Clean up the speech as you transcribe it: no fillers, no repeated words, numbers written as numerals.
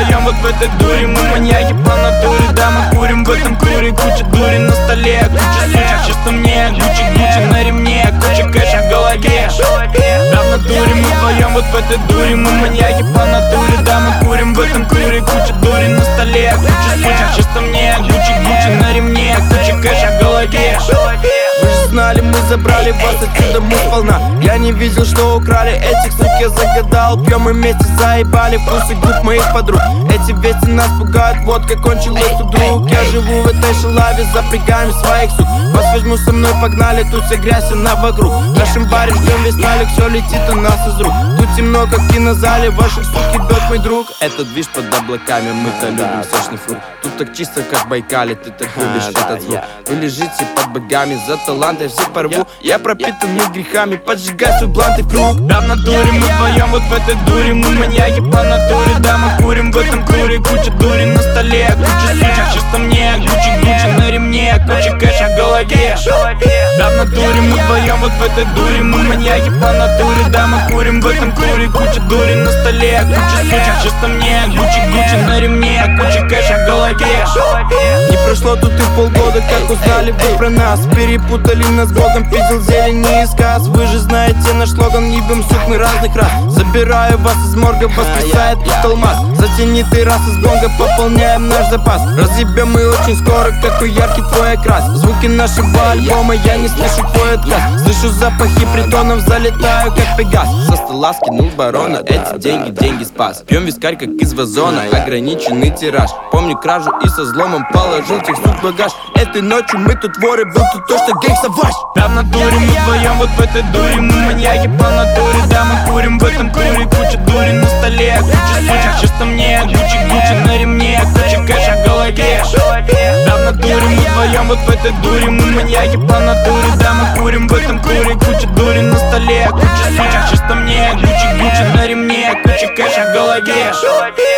вдвоем вот в этой дуре. Мы маньяки по натуре, да, мы курим в этом туре. Куча дури на столе, куча сучек, чисто мне. Гуччи на ремне, куча кэша в голове. Да, в натуре мы вдвоем вот в этой дуре. Мы маньяки по натуре, да, мы курим в этом туре. Куча дури на столе, куча сучек, чисто мне. Гуччи на ремне, куча кэша в голове. Вы же знали, мы забрали вас отсюда, мы сполна. Я не видел, что украли этих сук, я загадал. Пьем и вместе заебали вкусы губ моих подруг. Эти вести нас пугают, водка кончилась вдруг. Я живу в этой шалаве, запрягаем своих сук. Вас возьму со мной, погнали, тут вся грязь, она вокруг. В нашем баре ждем весь налик, все летит у нас из рук. Тут темно, как в кинозале, ваших сук ебет мой друг. Этот движ под облаками, мы-то любим сочный фрукт. Тут так чисто, как в Байкале, ты так любишь этот звук. Вы лежите под богами, за талант я все порву. Я пропитанный грехами, поджигай свой блант и круг. Да, в натуре мы вдвоем вот в этой дуре. Мы маньяки по натуре, да, мы курим в этом туре. Куча дури на столе, куча сучек, чисто мне. Гуччи на ремне, куча кэша в голове. Да, в натуре мы вдвоем вот в этой дуре. Мы маньяки по натуре, да, мы курим в этом туре. Куча дури на столе, куча сучек, чисто мне. Гуччи на ремне, куча кэша в голове. Не прошло тут и полгода, как узнали вы про нас. Перепутали нас с Богом, пиздил зелень и сказ. Вы же знаете наш слоган, ебем сук мы разных рас. Забираю вас из морга, воскресает тут алмаз. Затяни ты раз из гонга, пополняем наш запас. Разъебем мы очень скоро, какой яркий твой окрас. Звуки нашего альбома, я не слышу твой отказ. Слышу запахи притонов, залетаю как Пегас. Со стола скинул барона, эти деньги спас. Пьем вискарь, как из вазона, ограниченный тираж. Помню кражу и со взломом положил тех сук в багаж. Этой ночью мы тут воры, был тут точно геймсоваш. Да, в натуре мы вдвоем вот в этой дуре. Мы маньяки по натуре, да, мы курим в этом туре. Куча дури на столе, куча сучек, чисто мне. Гуччи на ремне, куча кэша в голове. Да, в натуре мы вдвоем вот в этой дуре. Мы маньяки по натуре, да, мы курим в этом туре. Куча дури на столе, куча сучек, чисто мне. Гуччи на ремне, куча кэша в голове.